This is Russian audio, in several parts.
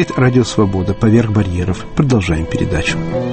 говорит Радио Свобода. Поверх барьеров. Продолжаем передачу.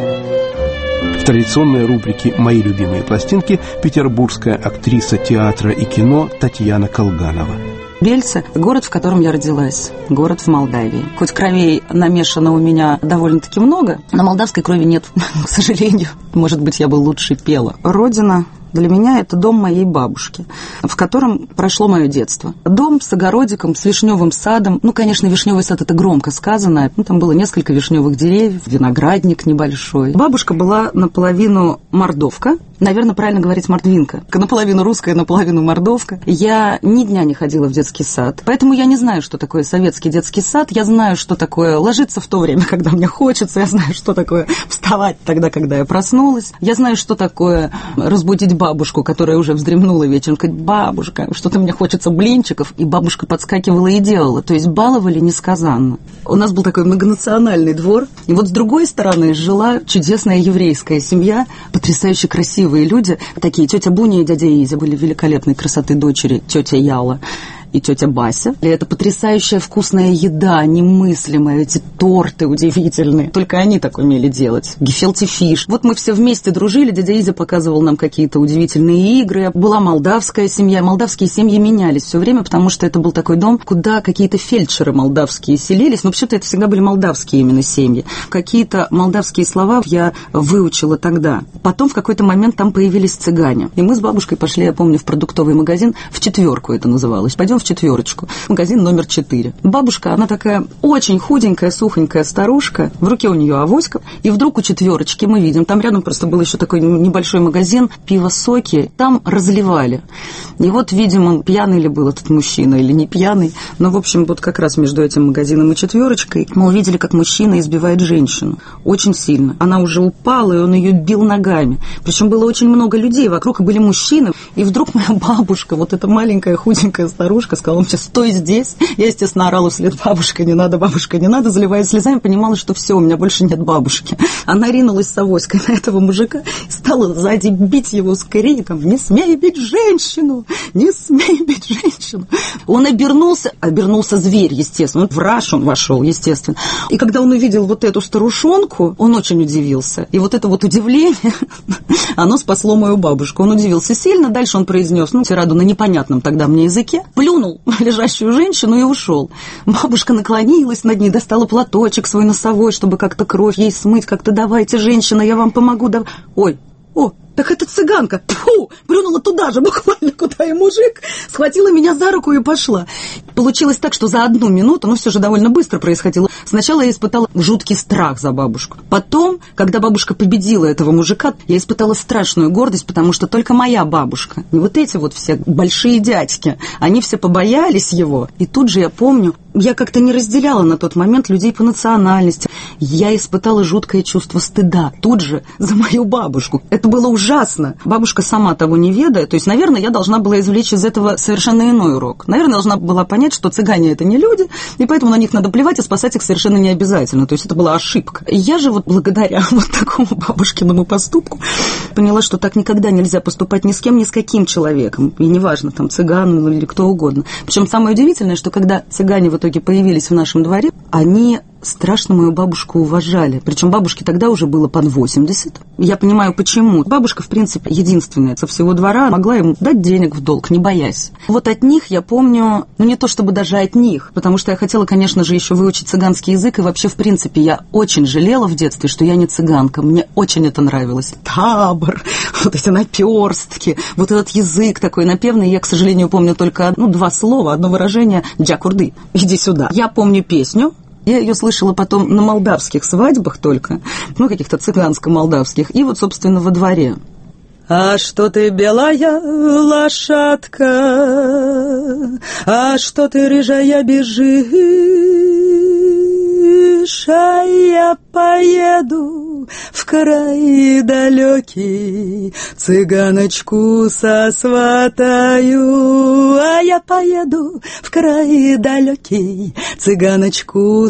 В традиционной рубрике «Мои любимые пластинки» петербургская актриса театра и кино Татьяна Колганова. Бельце – город, в котором я родилась, город в Молдавии. Хоть кровей намешано у меня довольно-таки много, но молдавской крови нет, к сожалению. Может быть, я бы лучше пела. Родина для меня – это дом моей бабушки, в котором прошло мое детство. Дом с огородиком, с вишневым садом. Ну, конечно, вишневый сад – это громко сказано. Там было несколько вишневых деревьев, виноградник небольшой. Бабушка была наполовину мордовка. Наверное, правильно говорить мордвинка. Наполовину русская, наполовину мордовка. Я ни дня не ходила в детский сад. Поэтому я не знаю, что такое советский детский сад. Я знаю, что такое ложиться в то время, когда мне хочется. Я знаю, что такое вставать тогда, когда я проснулась. Я знаю, что такое разбудить бабушку, которая уже вздремнула вечером. Сказать: бабушка, что-то мне хочется блинчиков. И бабушка подскакивала и делала. То есть баловали несказанно. У нас был такой многонациональный двор. И вот с другой стороны жила чудесная еврейская семья, потрясающе красивая. Люди, такие тетя Буня и дядя Изя были великолепной красоты дочери, тетя Яла и тетя Бася. И это потрясающая вкусная еда, немыслимая, эти торты удивительные. Только они так умели делать. Гефелти фиш. Вот мы все вместе дружили, дядя Изя показывал нам какие-то удивительные игры. Была молдавская семья. Молдавские семьи менялись все время, потому что это был такой дом, куда какие-то фельдшеры молдавские селились. Но вообще-то это всегда были молдавские именно семьи. Какие-то молдавские слова я выучила тогда. Потом в какой-то момент там появились цыгане. И мы с бабушкой пошли, я помню, в продуктовый магазин, в четверку это называлось. Пойдем в четверочку. Магазин номер 4. Бабушка, она такая очень худенькая, сухонькая старушка. В руке у нее авоська. И вдруг у четверочки мы видим, там рядом просто был еще такой небольшой магазин, пиво, соки. Там разливали. И вот, видимо, пьяный ли был этот мужчина или не пьяный. Но, в общем, вот как раз между этим магазином и четверочкой мы увидели, как мужчина избивает женщину. Очень сильно. Она уже упала, и он ее бил ногами. Причем было очень много людей вокруг, и были мужчины. И вдруг моя бабушка, вот эта маленькая худенькая старушка, сказала: он сейчас стой здесь. Я, естественно, орала вслед: бабушка, не надо, заливая слезами, понимала, что все, у меня больше нет бабушки. Она ринулась с авоськой на этого мужика и стала сзади бить его с криком: не смей бить женщину, не смей бить женщину. Он обернулся зверь, естественно, в раж он вошел, естественно. И когда он увидел вот эту старушонку, он очень удивился. И вот это вот удивление, оно спасло мою бабушку. Он удивился сильно, дальше он произнес, тираду на непонятном тогда мне языке, плюнул лежащую женщину и ушел. Бабушка наклонилась над ней, достала платочек свой носовой, чтобы как-то кровь ей смыть, как-то: давайте, женщина, я вам помогу. Ой, так это цыганка. Тьфу, плюнула туда же, буквально, куда и мужик, схватила меня за руку и пошла. Получилось так, что за 1 минуту, все же довольно быстро происходило. Сначала я испытала жуткий страх за бабушку. Потом, когда бабушка победила этого мужика, я испытала страшную гордость, потому что только моя бабушка, не вот эти вот все большие дядьки, они все побоялись его. И тут же я помню, я как-то не разделяла на тот момент людей по национальности. Я испытала жуткое чувство стыда тут же за мою бабушку. Это было ужасно. Бабушка, сама того не ведая, то есть, наверное, я должна была извлечь из этого совершенно иной урок. Наверное, должна была понять, что цыгане – это не люди, и поэтому на них надо плевать, и спасать их совершенно не обязательно. То есть это была ошибка. И я же вот благодаря вот такому бабушкиному поступку поняла, что так никогда нельзя поступать ни с кем, ни с каким человеком. И неважно, там, цыган или кто угодно. Причем самое удивительное, что когда цыгане в итоге появились в нашем дворе, они страшно мою бабушку уважали. Причем бабушке тогда уже было под 80. Я понимаю, почему. Бабушка, в принципе, единственная со всего двора могла им дать денег в долг, не боясь. Вот от них я помню, не то чтобы даже от них, потому что я хотела, конечно же, еще выучить цыганский язык, и вообще, в принципе, я очень жалела в детстве, что я не цыганка. Мне очень это нравилось. Табор, вот эти наперстки, вот этот язык такой напевный. Я, к сожалению, помню только 2 слова, одно выражение: «Джакурды, иди сюда». Я помню песню. Я ее слышала потом на молдавских свадьбах только, каких-то цыганско-молдавских, и вот, собственно, во дворе. А что ты белая лошадка, а что ты рыжая бежишь, а я поеду в край далекий, цыганочку сосватаю, а я поеду в край далекий, цыганочку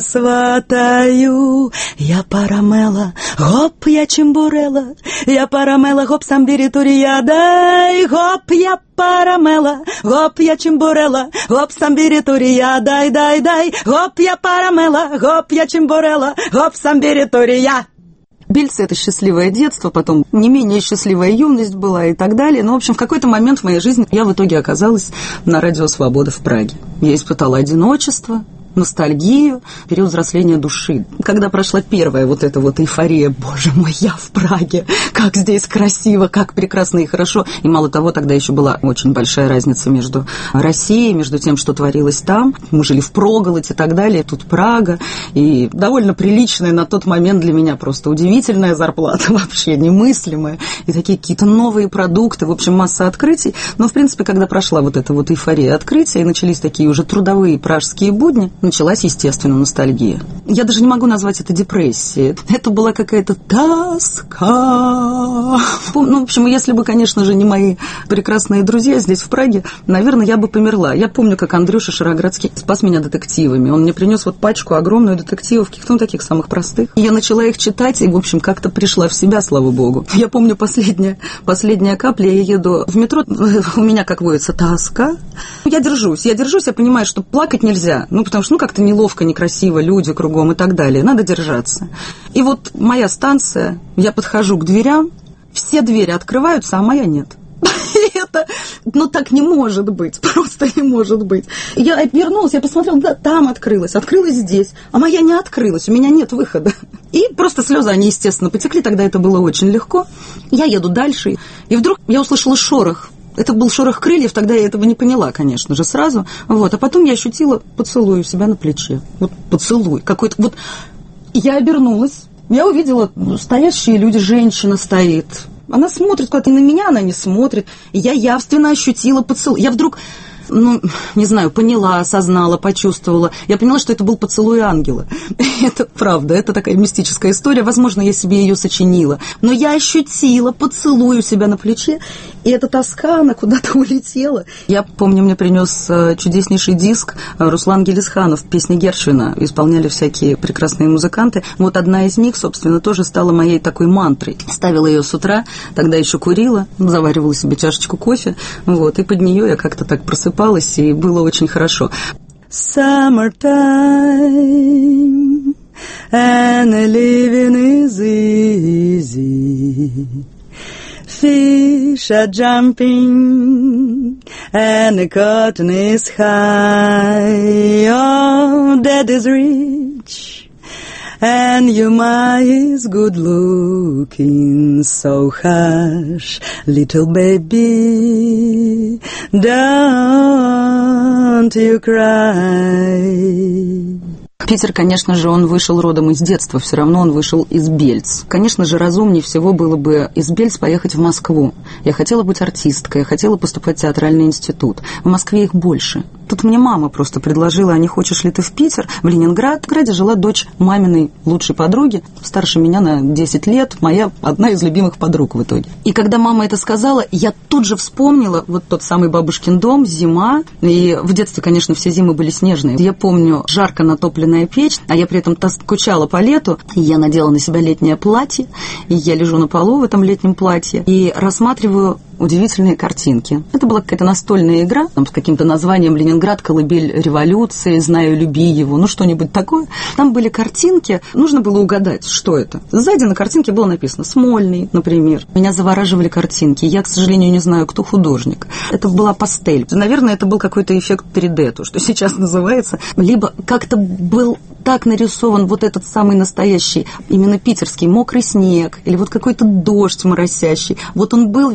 сосватаю. Я парамела, гоп, я чимбурела, я парамела, гоп, самбиритурия, дай, гоп, я парамела, гоп, я чимбурела, гоп, самбиритурия, дай, дай, дай, гоп, я парамела, гоп, я чимбурела, гоп, самбиритурия. Бельцы — это счастливое детство, потом не менее счастливая юность была и так далее. Но, в общем, в какой-то момент в моей жизни я в итоге оказалась на радио «Свобода» в Праге. Я испытала одиночество, ностальгию, период взросления души. Когда прошла первая вот эта вот эйфория, боже мой, я в Праге, как здесь красиво, как прекрасно и хорошо. И мало того, тогда еще была очень большая разница между Россией, между тем, что творилось там. Мы жили в впроголодь и так далее, тут Прага. И довольно приличная на тот момент для меня просто удивительная зарплата, вообще немыслимая. И такие какие-то новые продукты, в общем, масса открытий. Но, в принципе, когда прошла вот эта вот эйфория открытия, и начались такие уже трудовые пражские будни, началась, естественно, ностальгия. Я даже не могу назвать это депрессией. Это была какая-то тоска. Ну, в общем, если бы, конечно же, не мои прекрасные друзья здесь, в Праге, наверное, я бы померла. Я помню, как Андрюша Шароградский спас меня детективами. Он мне принес вот пачку огромную детективов, каких-то таких самых простых. Я начала их читать и, в общем, как-то пришла в себя, слава богу. Я помню последняя капля, я еду в метро, у меня, как водится, тоска. Я держусь, я понимаю, что плакать нельзя, потому что как-то неловко, некрасиво, люди кругом и так далее. Надо держаться. И вот моя станция, я подхожу к дверям, все двери открываются, а моя нет. Это, так не может быть, просто не может быть. Я вернулась, я посмотрела, да, там открылась здесь, а моя не открылась, у меня нет выхода. И просто слезы, они, естественно, потекли, тогда это было очень легко. Я еду дальше, и вдруг я услышала шорох. Это был шорох крыльев, тогда я этого не поняла, конечно же, сразу. А потом я ощутила поцелуй у себя на плече. Вот поцелуй какой-то. Вот я обернулась, я увидела стоящие люди, женщина стоит. Она смотрит куда-то, и на меня она не смотрит. И я явственно ощутила поцелуй. Я вдруг, не знаю, поняла, осознала, почувствовала. Я поняла, что это был поцелуй ангела. Это правда, это такая мистическая история. Возможно, я себе ее сочинила. Но я ощутила поцелуй у себя на плече, и эта тоска, она куда-то улетела. Я помню, мне принес чудеснейший диск Руслан Гелисханов, песни Гершвина. Исполняли всякие прекрасные музыканты. Вот одна из них, собственно, тоже стала моей такой мантрой. Ставила ее с утра, тогда еще курила, заваривала себе чашечку кофе, и под нее я как-то так просыпалась, и было очень хорошо. Summertime and living is easy. Fish are jumping and the cotton is high. Oh, dad is rich and your ma is good looking. So hush, little baby, don't you cry. Питер, конечно же, он вышел родом из детства, все равно он вышел из Бельц. Конечно же, разумнее всего было бы из Бельц поехать в Москву. Я хотела быть артисткой, я хотела поступать в театральный институт. В Москве их больше. Тут мне мама просто предложила, а не хочешь ли ты в Питер? В Ленинград. В Граде жила дочь маминой лучшей подруги, старше меня на 10 лет, моя одна из любимых подруг в итоге. И когда мама это сказала, я тут же вспомнила вот тот самый бабушкин дом, зима. И в детстве, конечно, все зимы были снежные. Я помню жарко натопленная печь, а я при этом скучала по лету. И я надела на себя летнее платье, и я лежу на полу в этом летнем платье и рассматриваю удивительные картинки. Это была какая-то настольная игра, с каким-то названием «Ленинград. Колыбель революции», «Знаю, люби его», что-нибудь такое. Там были картинки, нужно было угадать, что это. Сзади на картинке было написано «Смольный», например. Меня завораживали картинки. Я, к сожалению, не знаю, кто художник. Это была пастель. Наверное, это был какой-то эффект 3D, то, что сейчас называется. Либо как-то был так нарисован вот этот самый настоящий, именно питерский, мокрый снег, или вот какой-то дождь моросящий. Вот он был весь на этих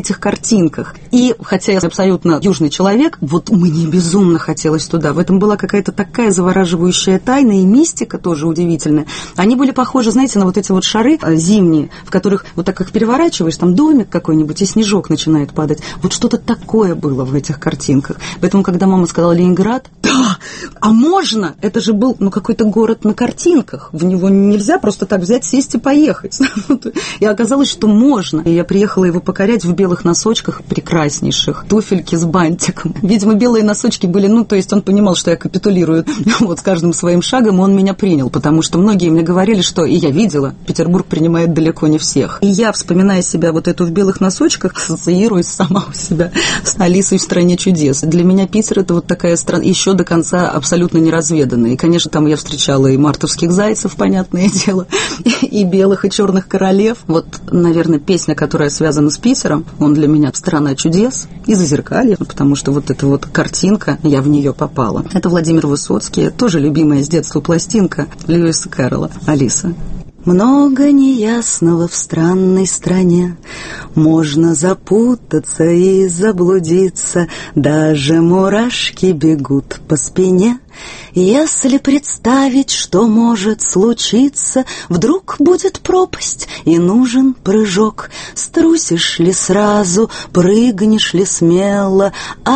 этих картинках. И, хотя я абсолютно южный человек, вот мне безумно хотелось туда. В этом была какая-то такая завораживающая тайна и мистика тоже удивительная. Они были похожи, знаете, на вот эти вот шары зимние, в которых вот так как переворачиваешь, там домик какой-нибудь, и снежок начинает падать. Вот что-то такое было в этих картинках. Поэтому, когда мама сказала Ленинград, да, а можно? Это же был, какой-то город на картинках. В него нельзя просто так взять, сесть и поехать. И оказалось, что можно. И я приехала его покорять в белых носочках прекраснейших, туфельки с бантиком. Видимо, белые носочки были, то есть он понимал, что я капитулирую вот с каждым своим шагом, и он меня принял, потому что многие мне говорили, что, и я видела, Петербург принимает далеко не всех. И я, вспоминая себя вот эту в белых носочках, ассоциируюсь сама у себя с Алисой в «Стране чудес». Для меня Питер — это вот такая страна, еще до конца абсолютно неразведанная. И, конечно, там я встречала и мартовских зайцев, понятное дело, и белых, и черных королев. Вот, наверное, песня, которая связана с Питером, он для меня «Страна чудес» и «Зазеркалье», потому что вот эта вот картинка, я в нее попала. Это Владимир Высоцкий, тоже любимая с детства пластинка Льюиса Кэрролла «Алиса». Много неясного в странной стране, можно запутаться и заблудиться, даже мурашки бегут по спине. Если представить, что может случиться, вдруг будет пропасть и нужен прыжок. Струсишь ли сразу, прыгнешь ли смело,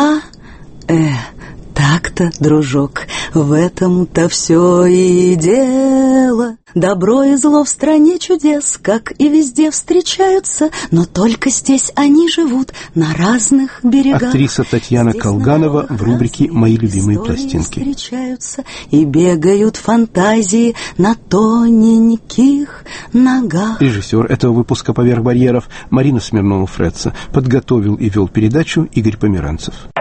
так-то, дружок, в этом-то все и дело. Добро и зло в стране чудес, как и везде встречаются, но только здесь они живут на разных берегах. Актриса Татьяна Колганова в рубрике «Мои любимые пластинки». Встречаются и бегают фантазии на тоненьких ногах. Режиссер этого выпуска «Поверх барьеров» Марина Смирнова-Фретца. Подготовил и вел передачу Игорь Померанцев.